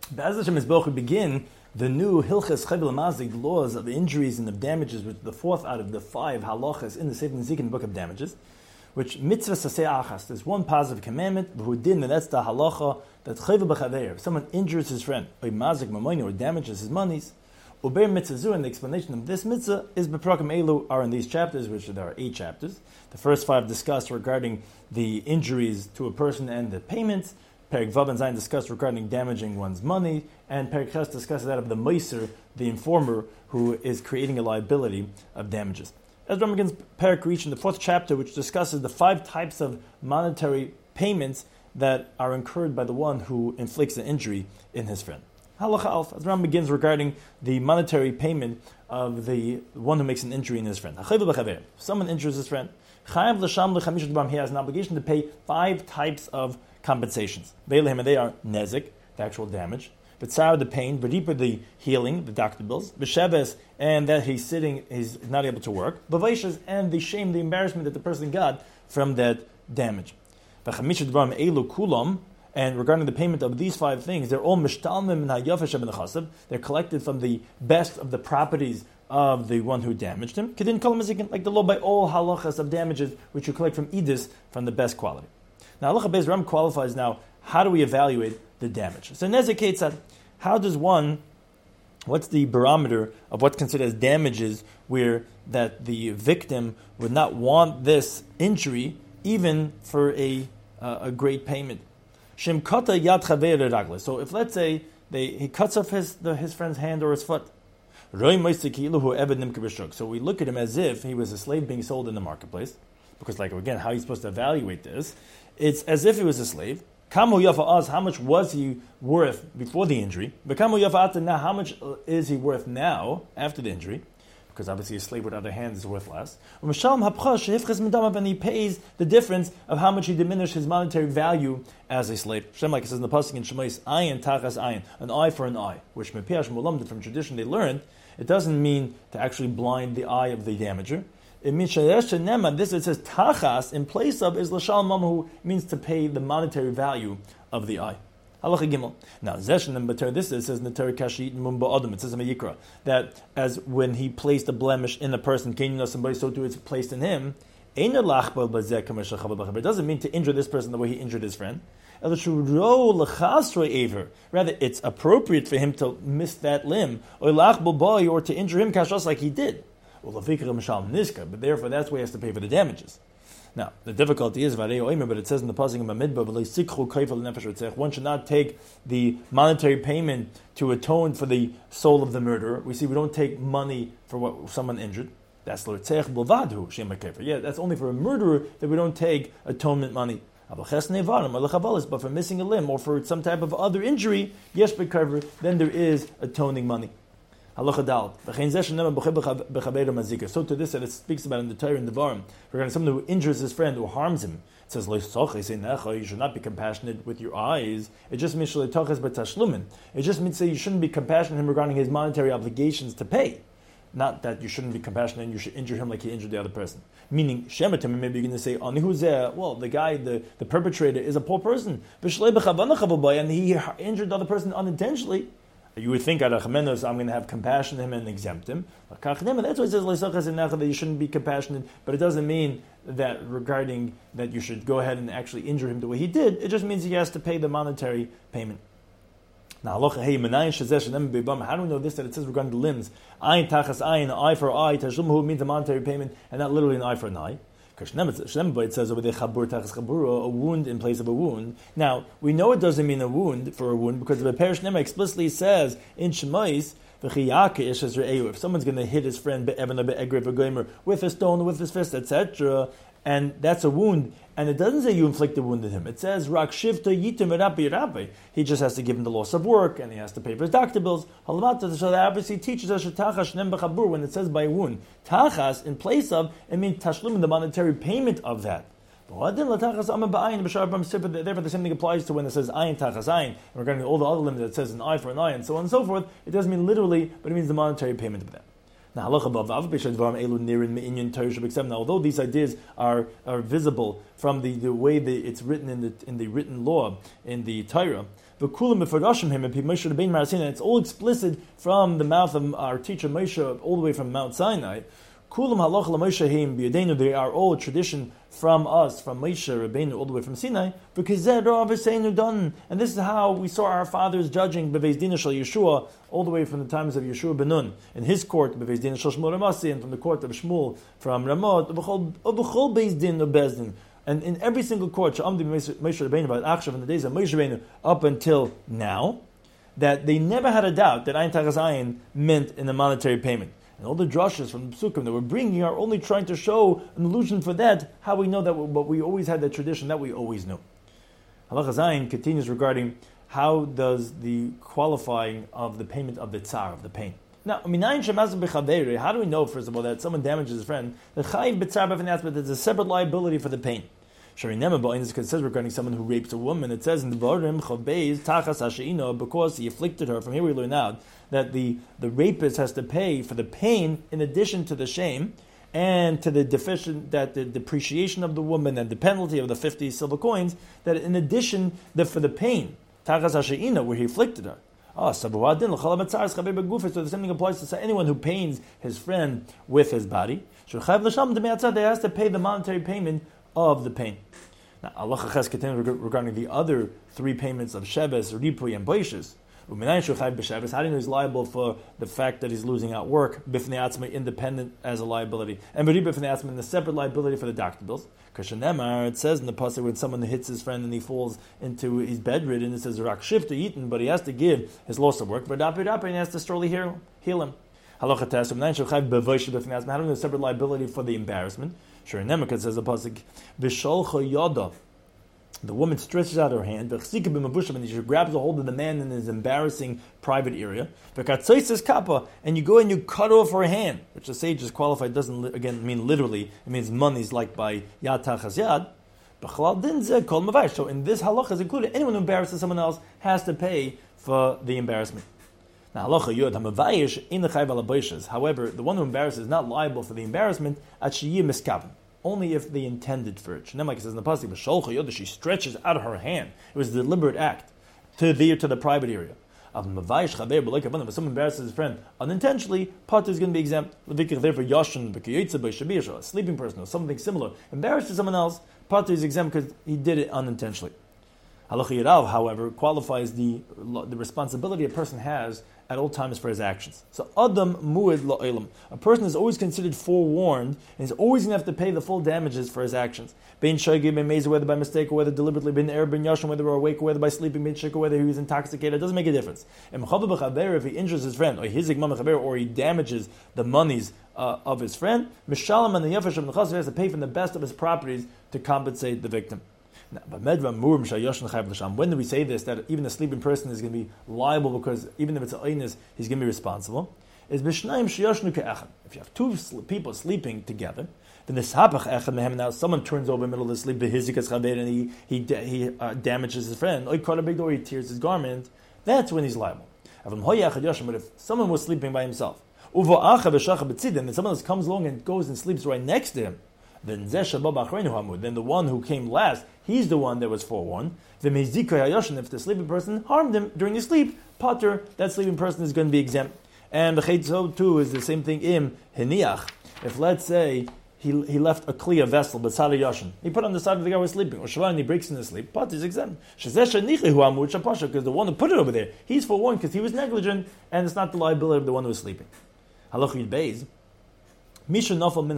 Be'ez Hashem Yisborach, we begin the new Hilchas Chayvel Mazik, laws of injuries and of damages, which is the fourth out of the 5 halachas in the Sefer Nezik in the book of damages, which mitzvah saseh achas. There's one positive commandment, v'hudin, and that's the halacha that Chayvel b'chaveir. If someone injures his friend, or mazik mamoini, or damages his monies, uber mitzvah, and the explanation of this mitzvah is beprakim elu are in these chapters, which there are 8 chapters. The first 5 discuss regarding the injuries to a person and the payments. Perek Vav and Zayin discuss regarding damaging one's money, and Perek Ches discusses that of the Meiser, the informer, who is creating a liability of damages. As Ram begins Perek Reach in the 4th chapter, which discusses the 5 types of monetary payments that are incurred by the one who inflicts an injury in his friend. Halacha Alf, as Ram begins regarding the monetary payment of the one who makes an injury in his friend. If someone injures his friend, he has an obligation to pay 5 types of compensations. They are nezik, the actual damage, b'tzar, the pain, b'ripa, the healing, the doctor bills, b'sheves, and that he's not able to work, b'vaishes, and the shame, the embarrassment that the person got from that damage. And regarding the payment of these 5 things, they're all mishtalmim and they're collected from the best of the properties of the one who damaged him. Like the law by all halachas of damages, which you collect from edis from the best quality. Now, halacha Beis Ram qualifies now, how do we evaluate the damage? So, Nezek Ketzad, how does what's the barometer of what's considered as damages where that the victim would not want this injury even for a great payment? Shem kata yad chaver ragle. So, if let's say he cuts off his friend's hand or his foot, so we look at him as if he was a slave being sold in the marketplace, because again, how are you supposed to evaluate this? It's as if he was a slave. Kamu yafa az, how much was he worth before the injury? But kamu yafa ata now, how much is he worth now after the injury? Because obviously a slave without a hand is worth less. And he pays the difference of how much he diminished his monetary value as a slave. Shem, like it says in the pasuk in Shemais, ayin tachas ayin, an eye for an eye, which from tradition they learned, it doesn't mean to actually blind the eye of the damager. It means this. It says tachas in place of is l'shal mamu, means to pay the monetary value of the eye. Halacha Gimel. Now zesh and this it says netari kashit mumba adam. It says in Yikra that as when he placed a blemish in a person, somebody so too it's placed in him. It doesn't mean to injure this person the way he injured his friend. Rather, it's appropriate for him to miss that limb or to injure him kashas like he did. But therefore, that's why he has to pay for the damages. Now, the difficulty is, but it says in the pasuk in Bamidbar, one should not take the monetary payment to atone for the soul of the murderer. We see we don't take money for what someone injured. That's yeah, that's only for a murderer that we don't take atonement money. But for missing a limb or for some type of other injury, then there is atoning money. Halacha Dal. So to this that it speaks about in the Torah and the Devarim, regarding someone who injures his friend or harms him, it says you should not be compassionate with your eyes. It just means it just means that you shouldn't be compassionate him regarding his monetary obligations to pay. Not that you shouldn't be compassionate and you should injure him like he injured the other person. Meaning, Shematim, maybe you're going to say, well, the guy, the perpetrator is a poor person, and he injured the other person unintentionally. You would think, I'm going to have compassion on him and exempt him. That's why it says that you shouldn't be compassionate, but it doesn't mean that regarding that you should go ahead and actually injure him the way he did. It just means he has to pay the monetary payment. Now, how do we know this, that it says regarding the limbs? Ayin tachas ayin, eye for eye, tashlumu means a monetary payment, and not literally an eye for an eye. It says over there, a wound in place of a wound. Now, we know it doesn't mean a wound for a wound, because the Perish Nema explicitly says in Shemais, if someone's going to hit his friend with a stone, with his fist, etc., and that's a wound, and it doesn't say you inflict a wound on him. It says rak shivta yitim rabi. He just has to give him the loss of work, and he has to pay for his doctor bills. So that obviously teaches us when it says by a wound. Tachas, in place of, it means tashlum, the monetary payment of that. Therefore, the same thing applies to when it says ayin tachas ayin, regarding all the other limits that it says an eye for an eye, and so on and so forth. It doesn't mean literally, but it means the monetary payment of that. Now, although these ideas are visible from the way that it's written in the written law in the Torah, v'kulam b'farashim him and Moshe Rabbeinu Mar Sinai. It's all explicit from the mouth of our teacher Moshe, all the way from Mount Sinai. Kulam halacha l'Moshe him b'yadeinu. They are all tradition from us, from Moshe Rabbeinu, all the way from Sinai. Because done, and this is how we saw our fathers judging b'veis din shel Yeshua, all the way from the times of Yeshua ben Nun in his court b'veis din shel Shmuel Ramasi, and from the court of Shmuel from Ramot b'chol beis din or bezdin. And in every single court, Moshe Rabbeinu about Achshav in the days of Moshe Rabbeinu up until now, that they never had a doubt that Ayin Tachas Ayin meant in a monetary payment. And all the drushes from the Psukim that we're bringing are only trying to show an allusion for that, how we know that, but we always had that tradition that we always knew. Halacha Zayin continues regarding how does the qualifying of the payment of the tsar, of the pain. Now, how do we know, first of all, that someone damages his friend? That chayiv b'tzar b'fnei atzma, there's a separate liability for the pain. Shari Nema Ba'in is says regarding someone who rapes a woman. It says in the Barim Chavbeis Tachas Hasheino, because he afflicted her. From here we learn out that the rapist has to pay for the pain in addition to the shame and to the the depreciation of the woman and the penalty of the 50 silver coins. That in addition for the pain Tachas Hasheino, where he afflicted her. So the same thing applies to anyone who pains his friend with his body. They has to pay the monetary payment of the pain. Now, Allah Ches continues regarding the other three payments of Sheves, Ripui, and Boishes. How do you know he's liable for the fact that he's losing out work, Bifnei Atzma, independent as a liability, and B'ri Bifnei Atzma, in the separate liability for the doctor bills? Because it says in the pasuk when someone hits his friend and he falls into his bedridden, it says Rak Shifta eaten, but he has to give his loss of work, but he has to slowly heal him. Halacha Tesum, how do you know separate liability for the embarrassment? Sure, in Nemekah says the pasuk, V'sholcha yada. The woman stretches out her hand, and she grabs a hold of the man in his embarrassing private area. And you go and you cut off her hand, which the sages qualified doesn't again mean literally. It means money's like by yad tachas yad. So in this halacha is included, anyone who embarrasses someone else has to pay for the embarrassment. Now, however, the one who embarrasses is not liable for the embarrassment only if they intended for it. Like it says in the pasuk, she stretches out her hand. It was a deliberate act to the private area. But if someone embarrasses his friend unintentionally, Pater is going to be exempt. A sleeping person or something similar embarrasses someone else, Pater is exempt because he did it unintentionally. Halacha Yirav, however, qualifies the responsibility a person has at all times for his actions. So Adam Mu'id La'olam. A person is always considered forewarned and is always going to have to pay the full damages for his actions. Bein Shagir, bein Meza, whether by mistake or whether deliberately, bein Er, bein Yashon, whether awake or whether by sleeping, bein Shik, or whether he was intoxicated, it doesn't make a difference. If he injures his friend, or he damages the monies of his friend, Mishalam and the Yafesh of the Chassid has to pay from the best of his properties to compensate the victim. When do we say this, that even a sleeping person is going to be liable because even if it's an aynus, he's going to be responsible? Is if you have two people sleeping together, then now someone turns over in the middle of the sleep and he damages his friend, or he tears his garment, that's when he's liable. But if someone was sleeping by himself, and then someone else comes along and goes and sleeps right next to him, then the one who came last, he's the one that was forewarned. If the sleeping person harmed him during his sleep, Pater, that sleeping person is going to be exempt. And the Chetzo too is the same thing in Heniach. If let's say he left a clear vessel, but Yashin, he put on the side of the guy who was sleeping, or Shavan, he breaks in his sleep, Pater is exempt. Because the one who put it over there, he's forewarned because he was negligent, and it's not the liability of the one who was sleeping. Halach Yud Beis. If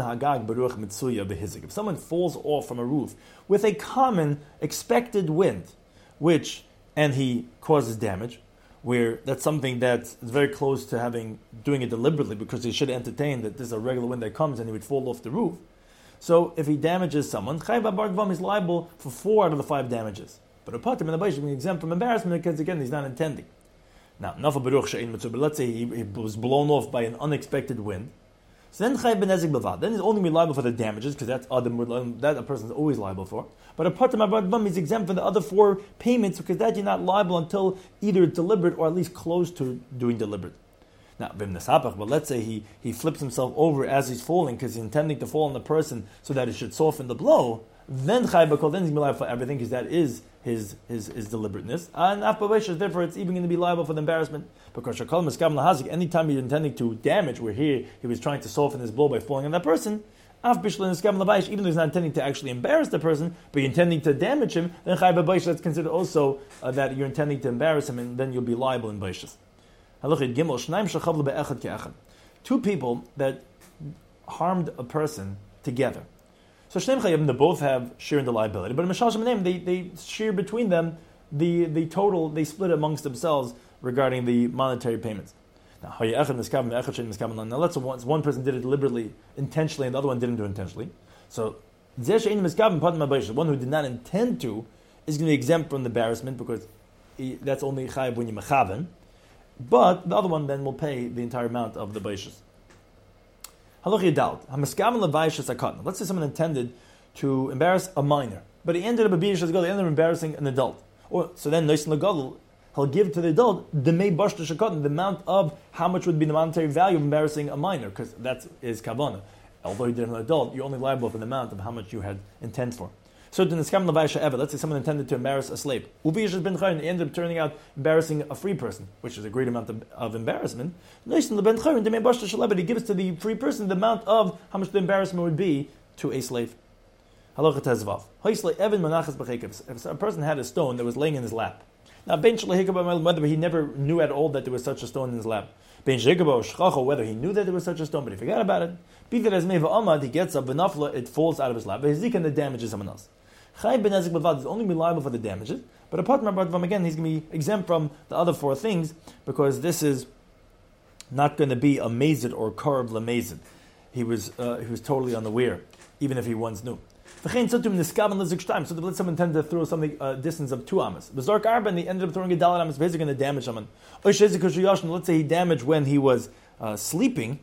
someone falls off from a roof with a common expected wind, and he causes damage, where that's something that's very close to doing it deliberately because he should entertain that there's a regular wind that comes and he would fall off the roof. So if he damages someone, is liable for 4 out of the 5 damages. But a patim in the Baish is exempt from embarrassment because again he's not intending. Now, but let's say he was blown off by an unexpected wind. So then Chayv ben Ezek Bavad. Then he's only going to be liable for the damages, because that's that a person is always liable for. But a Patim Abad is exempt from the other 4 payments, because that you're not liable until either deliberate or at least close to doing deliberate. Now, but let's say he flips himself over as he's falling, because he's intending to fall on the person so that it should soften the blow. Then Chayv Bakol, then he's going to be liable for everything, because that is his deliberateness. And therefore, it's even going to be liable for the embarrassment because anytime you're intending to damage, where here he was trying to soften his blow by falling on that person, even though he's not intending to actually embarrass the person, but you're intending to damage him, then that's considered also that you're intending to embarrass him, and then you'll be liable in baishas. Two people that harmed a person together. So Shneim Chayavim, they both have share in the liability, but in Mishal Shemanim, they share between them the total, they split amongst themselves regarding the monetary payments. Now let's say one person did it deliberately, intentionally, and the other one didn't do it intentionally. So the one who did not intend to is going to be exempt from the embarrassment because that's only chayav when you mechaven. But the other one then will pay the entire amount of the baishas. Let's say someone intended to embarrass a minor, but he ended up embarrassing an adult. So then he'll give to the adult the amount of how much would be the monetary value of embarrassing a minor, because that is kavanah. Although you did an adult, you're only liable for the amount of how much you had intent for. So let's say someone intended to embarrass a slave. He ended up turning out embarrassing a free person, which is a great amount of embarrassment. He gives to the free person the amount of how much the embarrassment would be to a slave. If a person had a stone that was laying in his lap. Now, whether he never knew at all that there was such a stone in his lap. Whether he knew that there was such a stone, but he forgot about it. Be that as he gets up, it falls out of his lap, but and it damages someone else. Chai ben Nezik Bavad is only be liable for the damages, but apart from Abadvam, again, he's going to be exempt from the other four things, because this is not going to be a mazid or karb lamazid. He was totally unaware, even if he once knew. So let's someone intended to throw something a distance of 2 amas. Bezark Arba, and he ended up throwing a dalat amas, basically going to damage someone. Let's say he damaged when he was sleeping.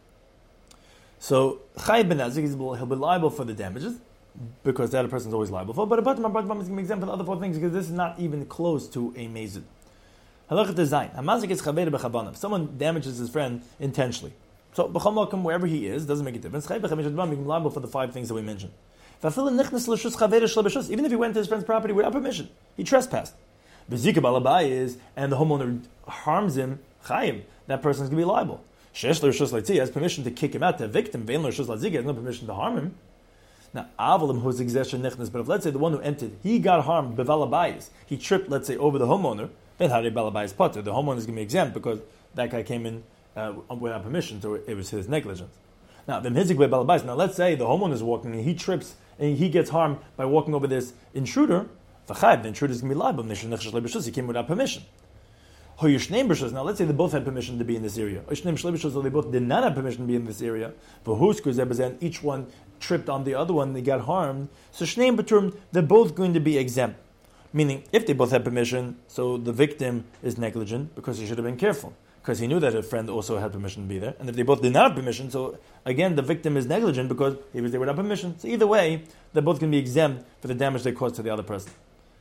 So Chai ben Nezik, he'll be liable for the damages, because that a person is always liable for. But apart from is going to be exempt from the other four things, because this is not even close to a mazid. Halachat design. Hamazik is chaver b'chabanav. Someone damages his friend intentionally. So b'chol makom, wherever he is, doesn't make a difference. Chai b'chamish advam, he's liable for the 5 things that we mentioned. Even if he went to his friend's property without permission, he trespassed. B'zika balabai is, and the homeowner harms him, chayim, that person is going to be liable. Shesh l'rishus l'tzi, he has permission to kick him out, to evict him. Vein l'rishus l'tzi, he has no permission to harm him. Now, avalim who's exesher nechnas, but if let's say the one who entered, he got harmed bevalabayis, he tripped, let's say, over the homeowner, then how did balabayis potter? The homeowner is going to be exempt because that guy came in without permission, so it was his negligence. Now, then hizik balabayis. Now, let's say the homeowner is walking and he trips and he gets harmed by walking over this intruder. The intruder is going to be liable. He came without permission. Now, let's say they both had permission to be in this area. Or they both did not have permission to be in this area. Each one tripped on the other one, they got harmed. So they're both going to be exempt. Meaning, if they both had permission, so the victim is negligent because he should have been careful, because he knew that a friend also had permission to be there. And if they both did not have permission, so again, the victim is negligent because he was there without permission. So either way, they're both going to be exempt for the damage they caused to the other person.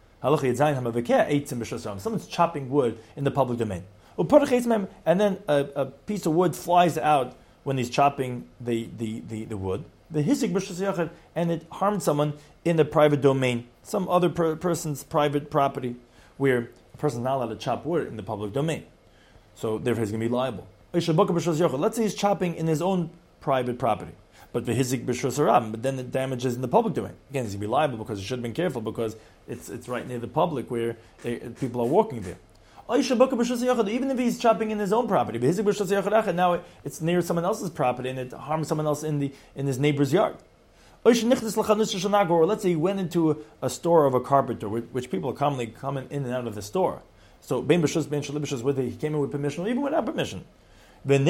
Someone's chopping wood in the public domain. And then a piece of wood flies out when he's chopping the wood. The hisik b'shus yachad, and it harmed someone in the private domain, some other person's private property, where a person's not allowed to chop wood in the public domain. So therefore he's going to be liable. Let's say he's chopping in his own private property, but the hisik b'shus haram, but then the damage is in the public domain. Again, he's going to be liable because he should have been careful, because it's right near the public where people are walking there. Even if he's chopping in his own property, now it's near someone else's property and it harms someone else in his neighbor's yard. Or let's say he went into a store of a carpenter, which people are commonly coming in and out of the store. So whether he came in with permission or even without permission. And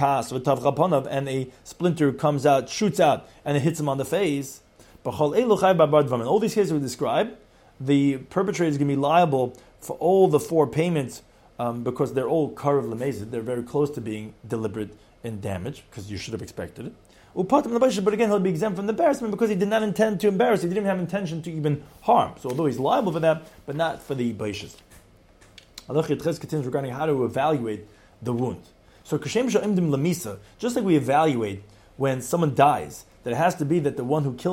a splinter comes out, shoots out, and it hits him on the face. In all these cases we describe, the perpetrator is going to be liable for all the 4 payments, because they're all karev lemezid. They're very close to being deliberate in damage, because you should have expected it. But again, he'll be exempt from the embarrassment because he did not intend to embarrass. He didn't have intention to even harm. So although he's liable for that, but not for the baishas. Allah continues regarding how to evaluate the wound. So just like we evaluate when someone dies, that it has to be that the one who killed him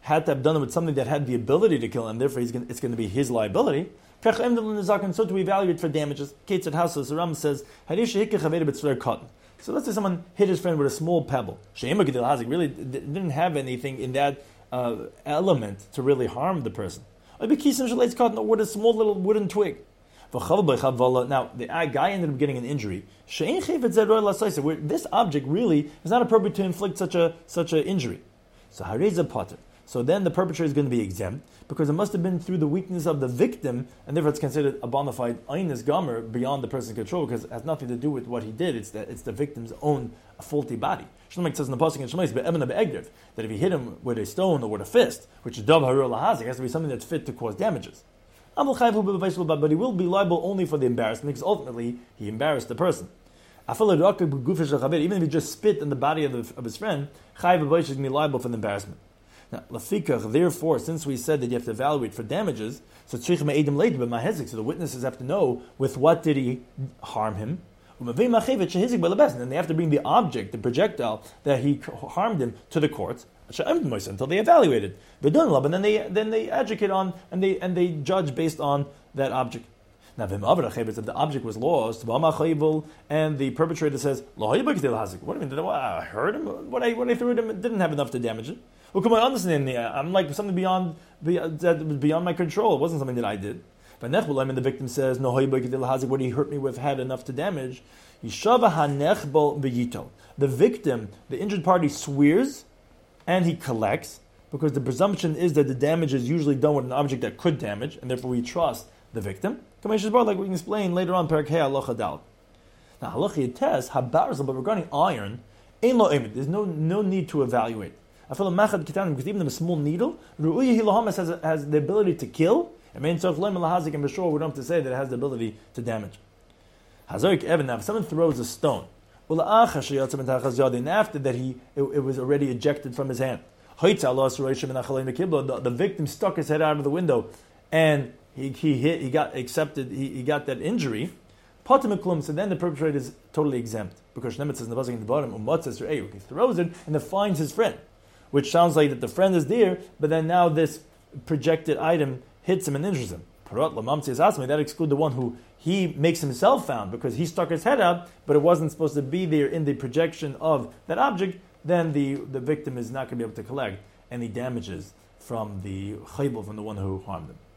had to have done it with something that had the ability to kill him, therefore it's going to be his liability. So to evaluate for damages, Ketzad Hasos, the Ram says, so let's say someone hit his friend with a small pebble. Really didn't have anything in that element to really harm the person. Or with a small little wooden twig. Now, the guy ended up getting an injury. Where this object really is not appropriate to inflict such an injury. So hareza potter. So then the perpetrator is going to be exempt because it must have been through the weakness of the victim, and therefore it's considered a bona fide einus gomer beyond the person's control because it has nothing to do with what he did. It's the victim's own faulty body. Shlomo says in the pasuk in Shemais that if he hit him with a stone or with a fist, which is dav harur lahazik, has to be something that's fit to cause damages. But he will be liable only for the embarrassment because ultimately he embarrassed the person. Even if he just spit in the body of his friend, Chayav B'Bayis is going to be liable for the embarrassment. Now, Lafikach, therefore, since we said that you have to evaluate for damages, so the witnesses have to know with what did he harm him. And then they have to bring the object, the projectile that he harmed him to the courts until they evaluate it. And then they educate on and they judge based on that object. Now, if the object was lost, and the perpetrator says, "What do you mean? I hurt him? What I threw at him didn't have enough to damage it." Well, come on, understand? I'm like something beyond my control. It wasn't something that I did. But the victim says, "No, what he hurt me with had enough to damage." The victim, the injured party, swears and he collects because the presumption is that the damage is usually done with an object that could damage, and therefore we trust the victim. Like we can explain later on, Perek Hey Halacha Dal. Now, Halacha Test Habarzal, but regarding iron, there's no need to evaluate. I feel because even a small needle, has the ability to kill. And for sure, we don't have to say that it has the ability to damage. Hazorik Evan, now if someone throws a stone, and after that it was already ejected from his hand, the victim stuck his head out of the window, and he got that injury. So then the perpetrator is totally exempt because Shnemet says in the pasuk in the bottom, he throws it and then finds his friend, which sounds like that the friend is there, but then now this projected item hits him and injures him. That excludes the one who he makes himself found because he stuck his head out, but it wasn't supposed to be there in the projection of that object. Then the victim is not going to be able to collect any damages from the chaybul, from the one who harmed him.